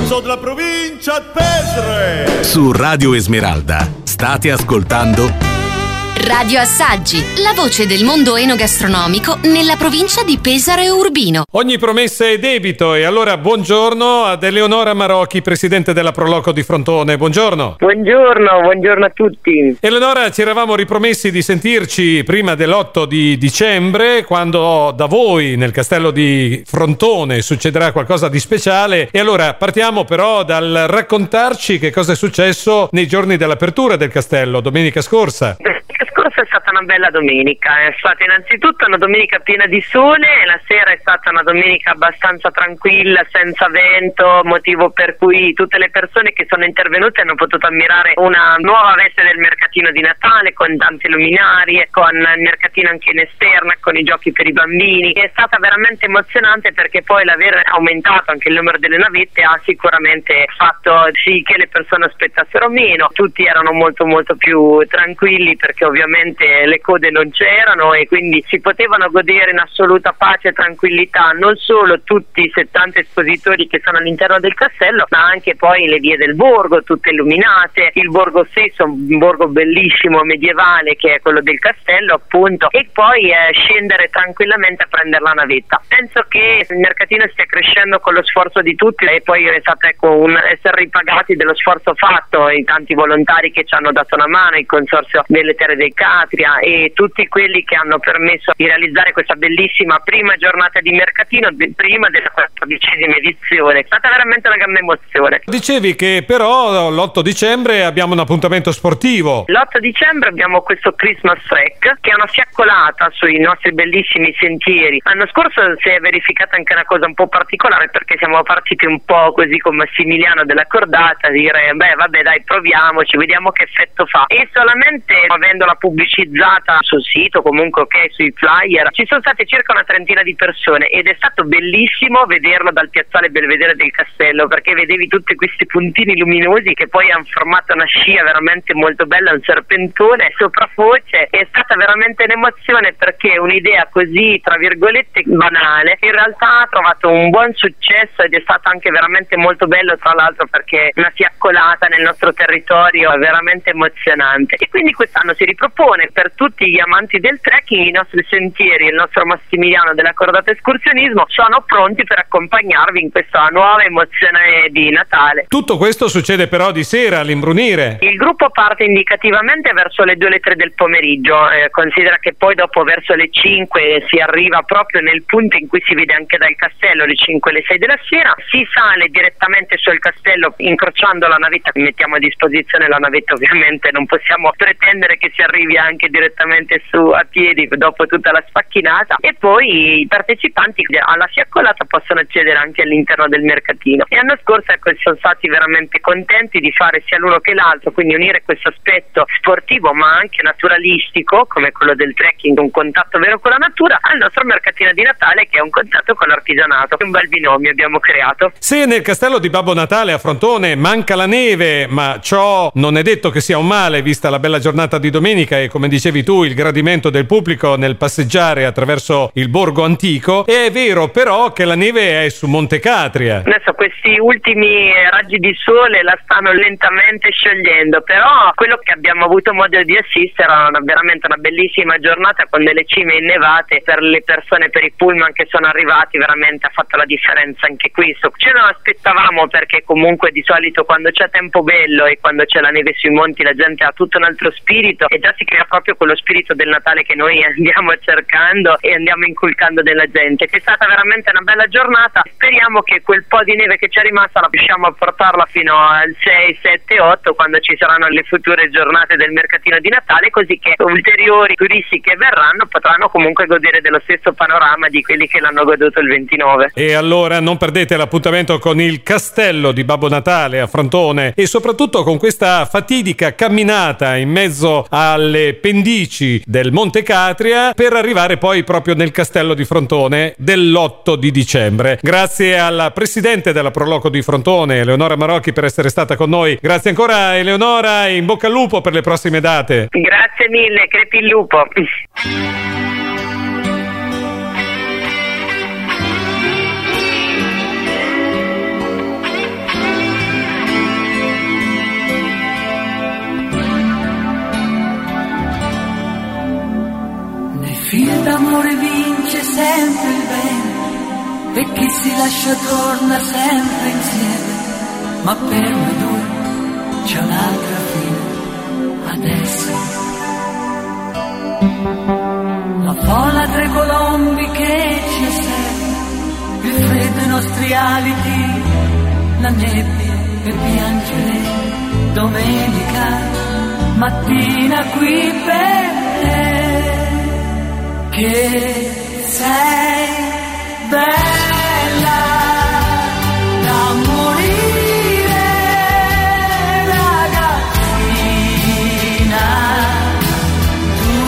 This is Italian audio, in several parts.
So della provincia di Pesaro. Su Radio Esmeralda state ascoltando Radio Assaggi, la voce del mondo enogastronomico nella provincia di Pesaro e Urbino. Ogni promessa è debito e allora buongiorno ad Eleonora Marocchi, presidente della Proloco di Frontone. Buongiorno. Buongiorno a tutti. Eleonora, ci eravamo ripromessi di sentirci prima dell'8 di dicembre, quando da voi nel castello di Frontone succederà qualcosa di speciale. E allora partiamo però dal raccontarci che cosa è successo nei giorni dell'apertura del castello, domenica scorsa. Scorsa è stata una bella domenica, è stata innanzitutto una domenica piena di sole e la sera è stata una domenica abbastanza tranquilla, senza vento, motivo per cui tutte le persone che sono intervenute hanno potuto ammirare una nuova veste del mercatino di Natale con tanti luminari e con il mercatino anche in esterna, con i giochi per i bambini. È stata veramente emozionante perché poi l'aver aumentato anche il numero delle navette ha sicuramente fatto sì che le persone aspettassero meno, tutti erano molto più tranquilli perché ovviamente le code non c'erano e quindi si potevano godere in assoluta pace e tranquillità non solo tutti i 70 espositori che sono all'interno del castello, ma anche poi le vie del borgo tutte illuminate, il borgo stesso, un borgo bellissimo medievale che è quello del castello appunto, e poi scendere tranquillamente a prendere la navetta. Penso che il mercatino stia crescendo con lo sforzo di tutti e poi è stato essere ripagati dello sforzo fatto, i tanti volontari che ci hanno dato una mano, il consorzio delle Terre del Catria e tutti quelli che hanno permesso di realizzare questa bellissima prima giornata di mercatino prima della 14ª edizione. È stata veramente una grande emozione. Dicevi che però l'8 dicembre abbiamo un appuntamento sportivo. L'8 dicembre abbiamo questo Christmas Trek che è una fiaccolata sui nostri bellissimi sentieri. L'anno scorso si è verificata anche una cosa un po' particolare perché siamo partiti un po' così come Massimiliano della Cordata a dire vabbè dai proviamoci, vediamo che effetto fa, e solamente avendola pubblicizzata sul sito comunque sui flyer ci sono state circa una trentina di persone ed è stato bellissimo vederlo dal piazzale Belvedere del castello perché vedevi tutti questi puntini luminosi che poi hanno formato una scia veramente molto bella, un serpentone soprafoce. È stata veramente un'emozione perché un'idea così tra virgolette banale in realtà ha trovato un buon successo ed è stato anche veramente molto bello, tra l'altro perché una fiaccolata nel nostro territorio è veramente emozionante e quindi quest'anno si ripropone per tutti gli amanti del trekking. I nostri sentieri e il nostro Massimiliano della Cordata Escursionismo sono pronti per accompagnarvi in questa nuova emozione di Natale. Tutto questo succede però di sera all'imbrunire. Il gruppo parte indicativamente verso le 2 o le 3 del pomeriggio, considera che poi dopo verso le 5 si arriva proprio nel punto in cui si vede anche dal castello le 5 e le 6 della sera, si sale direttamente sul castello incrociando la navetta, mettiamo a disposizione la navetta, ovviamente non possiamo pretendere che si arrivi anche direttamente su a piedi dopo tutta la sfacchinata, e poi i partecipanti alla fiaccolata possono accedere anche all'interno del mercatino. E l'anno scorso sono stati veramente contenti di fare sia l'uno che l'altro, quindi unire questo aspetto sportivo ma anche naturalistico come quello del trekking, un contatto vero con la natura, al nostro mercatino di Natale che è un contatto con l'artigianato. Un bel binomio abbiamo creato. Se nel castello di Babbo Natale a Frontone manca la neve, ma ciò non è detto che sia un male vista la bella giornata di domenica e come dicevi tu il gradimento del pubblico nel passeggiare attraverso il borgo antico, è vero però che la neve è su Monte Catria. Adesso questi ultimi raggi di sole la stanno lentamente sciogliendo, però quello che abbiamo avuto modo di assistere era veramente una bellissima giornata con delle cime innevate per le persone, per i pullman che sono arrivati, veramente ha fatto la differenza anche questo. Ce lo aspettavamo perché comunque di solito quando c'è tempo bello e quando c'è la neve sui monti la gente ha tutto un altro spirito e già si crea proprio quello spirito del Natale che noi andiamo cercando e andiamo inculcando nella gente. È stata veramente una bella giornata, speriamo che quel po' di neve che c'è rimasta la riusciamo a portarla fino al 6, 7, 8 quando ci saranno le future giornate del mercatino di Natale, così che ulteriori turisti che verranno potranno comunque godere dello stesso panorama di quelli che l'hanno goduto il 29. E allora non perdete l'appuntamento con il castello di Babbo Natale a Frontone e soprattutto con questa fatidica camminata in mezzo alle pendici del Monte Catria per arrivare poi proprio nel castello di Frontone dell'8 di dicembre. Grazie alla presidente della Proloco di Frontone, Eleonora Marocchi, per essere stata con noi. Grazie ancora Eleonora e in bocca al lupo per le prossime date. Grazie mille, crepi il lupo. l'amore vince sempre il bene e chi si lascia torna sempre insieme, ma per noi due c'è un'altra fine adesso. La folla tra i colombi che ci osserva, il freddo i nostri aliti, la nebbia per piangere, domenica mattina qui per te, che sei bella da morire, ragazzina, tu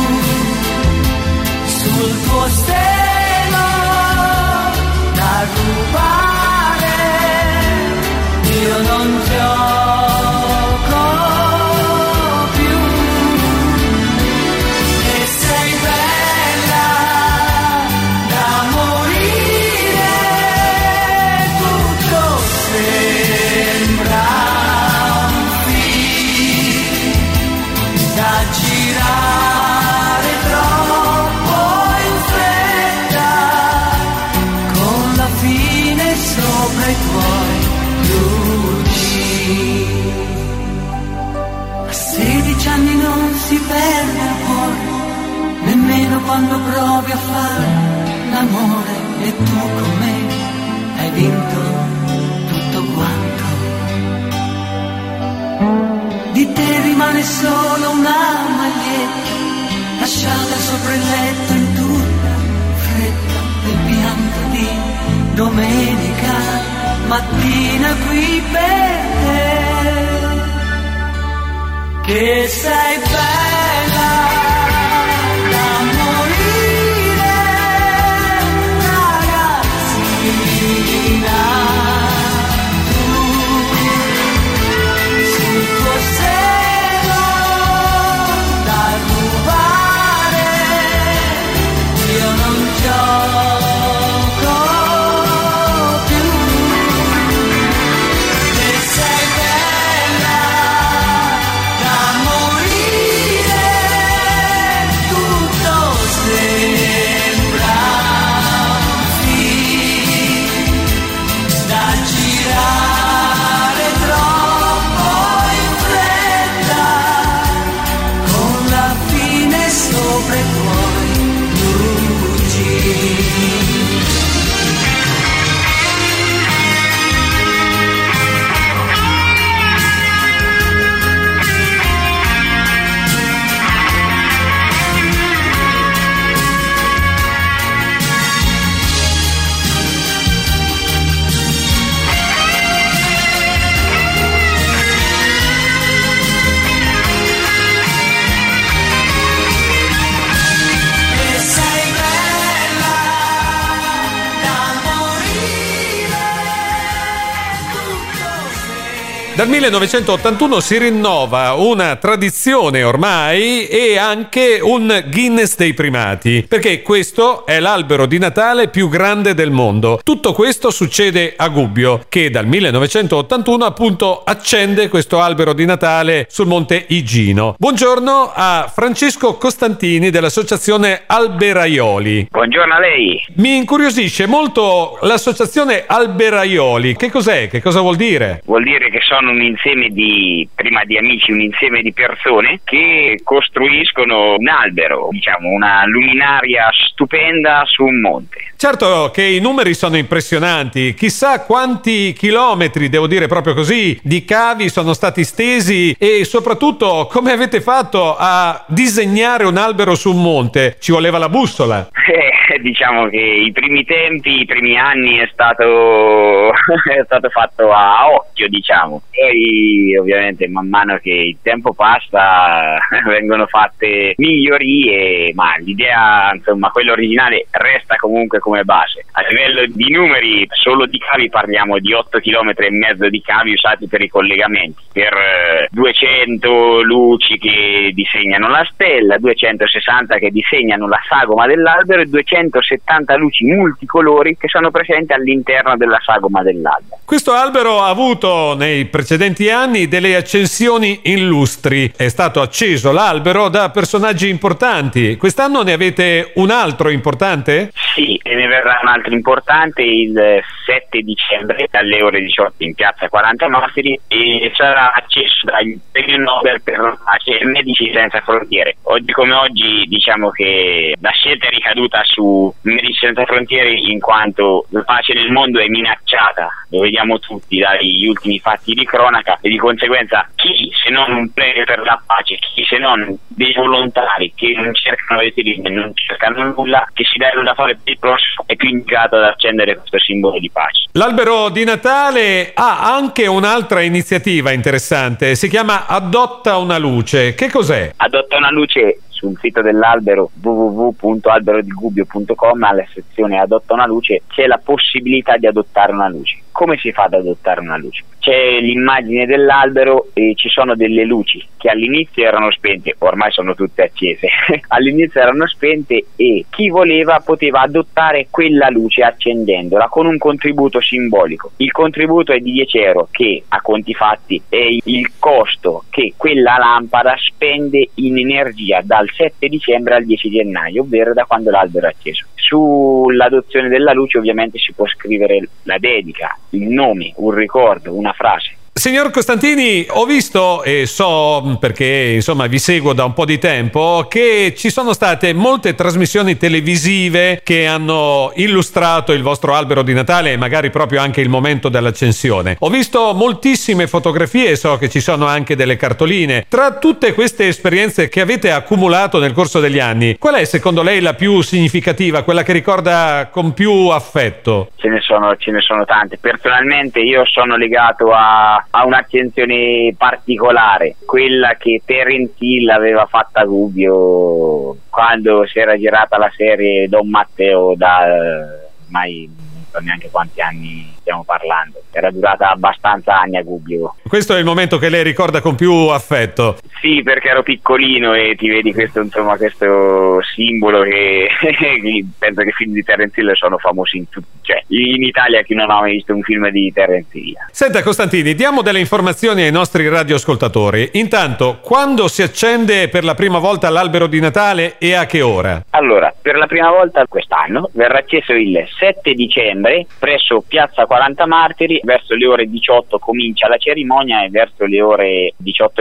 sul tuo stelo da rubare, io non gioco più, e sei bella da morire, tutto sembra un film da girare troppo in fretta, con la fine sopra i tuoi luci. A 16 anni non si perde il cuore, nemmeno quando provi a fare l'amore, e tu con me hai vinto tutto quanto. Di te rimane solo una maglietta lasciata sopra il letto in tutta fretta, del pianto di domenica mattina qui per te, che sei bella da morire, ragazzina, tu sul tuo seno da rubare, io non gioco più, e sei bella da morire, tutto sembra un film da girare troppo in fretta, con la fine sopra i tuoi luci. E sei bella da morire, tutto sembra. Dal 1981 si rinnova una tradizione ormai e anche un Guinness dei primati, perché questo è l'albero di Natale più grande del mondo. Tutto questo succede a Gubbio, che dal 1981 appunto accende questo albero di Natale sul Monte Igino. Buongiorno a Francesco Costantini dell'associazione Alberaioli. Buongiorno a lei. Mi incuriosisce molto l'associazione Alberaioli. Che cos'è? Che cosa vuol dire? Vuol dire che sono un insieme di, prima di amici, un insieme di persone che costruiscono un albero, diciamo una luminaria stupenda su un monte. Certo che i numeri sono impressionanti, chissà quanti chilometri, devo dire proprio così, di cavi sono stati stesi e soprattutto come avete fatto a disegnare un albero su un monte? Ci voleva la bussola? Diciamo che i primi tempi, i primi anni è stato fatto a occhio, diciamo. Poi ovviamente man mano che il tempo passa vengono fatte migliorie, ma l'idea, insomma, quella originale resta comunque come base. A livello di numeri, solo di cavi parliamo di 8 km e mezzo di cavi usati per i collegamenti, per 200 luci che disegnano la stella, 260 che disegnano la sagoma dell'albero e 270 luci multicolori che sono presenti all'interno della sagoma dell'albero. Questo albero ha avuto nei precedenti precedenti anni delle accensioni illustri. È stato acceso l'albero da personaggi importanti. Quest'anno ne avete un altro importante? Sì, e ne verrà un altro importante il 7 dicembre alle ore 18 in piazza 40 Martiri, e sarà acceso dal premio Nobel per la pace Medici Senza Frontiere. Oggi come oggi diciamo che la scelta è ricaduta su Medici Senza Frontiere, in quanto la pace nel mondo è minacciata, lo vediamo tutti dagli ultimi fatti di cronaca, e di conseguenza chi se non un premio per la pace, chi se non dei volontari che non cercano le linee, non cercano nulla, che si danno da fare per il prossimo, è più indicato ad accendere questo simbolo di pace. L'albero di Natale ha anche un'altra iniziativa interessante, si chiama Adotta una luce. Che cos'è? Adotta una luce. Sul sito dell'albero www.alberodigubbio.com, alla sezione Adotta una luce, c'è la possibilità di adottare una luce. Come si fa ad adottare una luce? C'è l'immagine dell'albero e ci sono delle luci che all'inizio erano spente, ormai sono tutte accese. All'inizio erano spente e chi voleva poteva adottare quella luce accendendola con un contributo simbolico. Il contributo è di 10 euro, che a conti fatti è il costo che quella lampada spende in energia dal 7 dicembre al 10 gennaio, ovvero da quando l'albero è acceso. Sull'adozione della luce ovviamente si può scrivere la dedica, il nome, un ricordo, una frase. Signor Costantini, ho visto e so, perché insomma vi seguo da un po' di tempo, che ci sono state molte trasmissioni televisive che hanno illustrato il vostro albero di Natale e magari proprio anche il momento dell'accensione. Ho visto moltissime fotografie e so che ci sono anche delle cartoline. Tra tutte queste esperienze che avete accumulato nel corso degli anni, qual è secondo lei la più significativa, quella che ricorda con più affetto? Ce ne sono tante. Personalmente io sono legato a un'accensione particolare, quella che Terence Hill aveva fatta a Gubbio quando si era girata la serie Don Matteo, da ormai non so neanche quanti anni stiamo parlando, era durata abbastanza anni a Gubbio. Questo è il momento che lei ricorda con più affetto? Sì, perché ero piccolino e ti vedi questo simbolo che penso che i film di Terence Hill sono famosi in tutti, cioè in Italia chi non ha mai visto un film di Terence Hill. Senta Costantini, diamo delle informazioni ai nostri radioascoltatori. Intanto, quando si accende per la prima volta l'albero di Natale e a che ora? Allora, per la prima volta quest'anno verrà acceso il 7 dicembre presso piazza 40 Martiri, verso le ore 18 comincia la cerimonia e verso le ore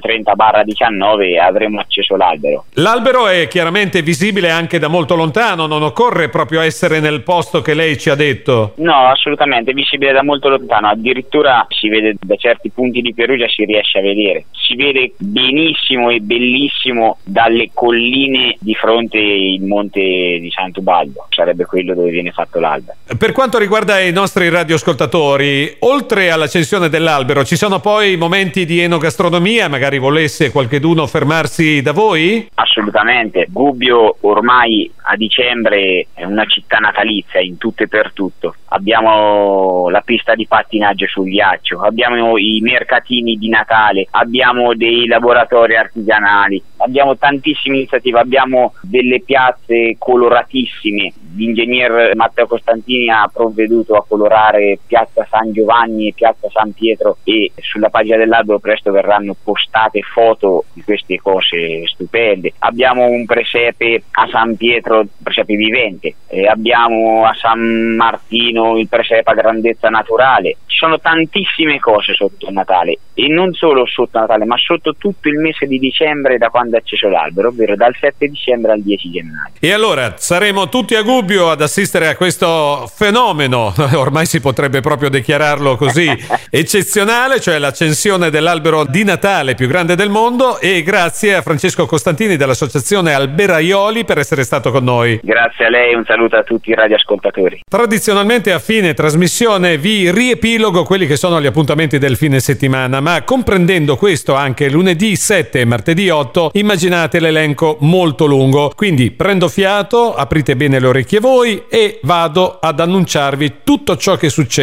18:30-19 avremo acceso l'albero. L'albero è chiaramente visibile anche da molto lontano, non occorre proprio essere nel posto che lei ci ha detto? No, assolutamente, è visibile da molto lontano, addirittura si vede da certi punti di Perugia, si riesce a vedere. Si vede benissimo e bellissimo dalle colline di fronte il monte di Sant'Ubaldo, sarebbe quello dove viene fatto l'albero. Per quanto riguarda i nostri radioascoltatori, oltre all'accensione dell'albero ci sono poi momenti di enogastronomia, magari volesse qualcheduno fermarsi da voi? Assolutamente, Gubbio ormai a dicembre è una città natalizia in tutto e per tutto. Abbiamo la pista di pattinaggio sul ghiaccio, abbiamo i mercatini di Natale, abbiamo dei laboratori artigianali, abbiamo tantissime iniziative, abbiamo delle piazze coloratissime. L'ingegner Matteo Costantini ha provveduto a colorare piazza San Giovanni e piazza San Pietro, e sulla pagina dell'albero presto verranno postate foto di queste cose stupende. Abbiamo un presepe a San Pietro, presepe vivente, e abbiamo a San Martino il presepe a grandezza naturale. Ci sono tantissime cose sotto Natale, e non solo sotto Natale ma sotto tutto il mese di dicembre da quando è acceso l'albero, ovvero dal 7 dicembre al 10 gennaio. E allora saremo tutti a Gubbio ad assistere a questo fenomeno, ormai si potrebbe proprio dichiararlo così, eccezionale, cioè l'accensione dell'albero di Natale più grande del mondo. E grazie a Francesco Costantini dell'associazione Alberaioli per essere stato con noi. Grazie a lei, un saluto a tutti i radioascoltatori. Tradizionalmente a fine trasmissione vi riepilogo quelli che sono gli appuntamenti del fine settimana, ma comprendendo questo anche lunedì 7 e martedì 8, immaginate l'elenco molto lungo, quindi prendo fiato, aprite bene le orecchie voi e vado ad annunciarvi tutto ciò che succede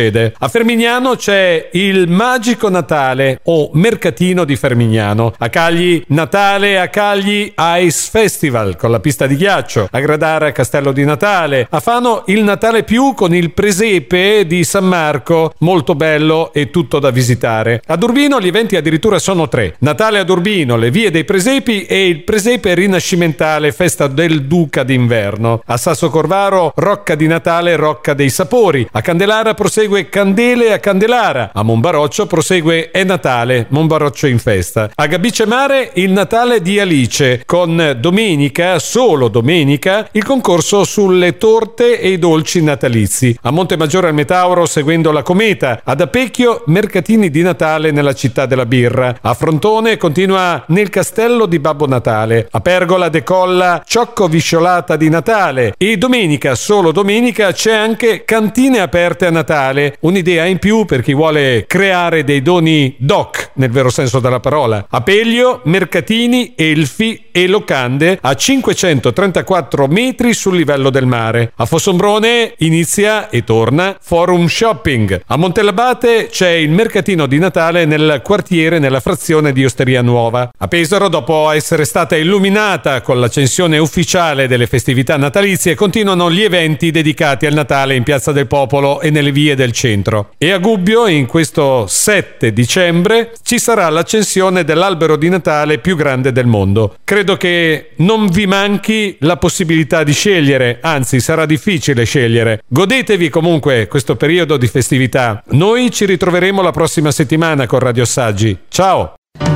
succede? A Fermignano c'è il Magico Natale o Mercatino di Fermignano. A Cagli Natale, a Cagli Ice Festival con la pista di ghiaccio. A Gradara Castello di Natale. A Fano il Natale Più con il presepe di San Marco, molto bello e tutto da visitare. Ad Urbino gli eventi addirittura sono 3. Natale ad Urbino, le vie dei presepi e il presepe rinascimentale, festa del Duca d'inverno. A Sasso Corvaro Rocca di Natale, Rocca dei Sapori. A Candelara prosegue Candele a Candelara. A Monbaroccio prosegue È Natale, Monbaroccio in festa. A Gabice Mare il Natale di Alice con domenica, solo domenica, il concorso sulle torte e i dolci natalizi. A Montemaggiore al Metauro seguendo la Cometa. Ad Apecchio mercatini di Natale nella città della birra. A Frontone continua nel castello di Babbo Natale. A Pergola decolla Ciocco Visciolata di Natale. E domenica, solo domenica, c'è anche cantine aperte a Natale. Un'idea in più per chi vuole creare dei doni doc nel vero senso della parola. A Peglio mercatini, elfi e locande a 534 metri sul livello del mare. A Fossombrone inizia e torna Forum Shopping. A Montellabate c'è il mercatino di Natale nel quartiere, nella frazione di Osteria Nuova. A Pesaro, dopo essere stata illuminata con l'accensione ufficiale delle festività natalizie, continuano gli eventi dedicati al Natale in Piazza del Popolo e nelle vie del centro. E a Gubbio, in questo 7 dicembre, ci sarà l'accensione dell'albero di Natale più grande del mondo. Credo che non vi manchi la possibilità di scegliere, anzi sarà difficile scegliere. Godetevi comunque questo periodo di festività. Noi ci ritroveremo la prossima settimana con Radio Assaggi. Ciao!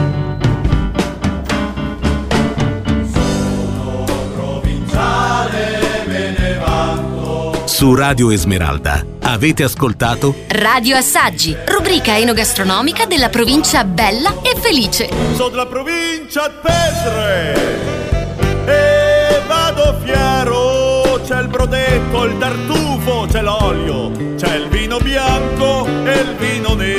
Su Radio Esmeralda avete ascoltato Radio Assaggi, rubrica enogastronomica della provincia bella e felice. Sono della provincia di Pestre e vado fiero, c'è il brodetto, il tartufo, c'è l'olio, c'è il vino bianco e il vino nero.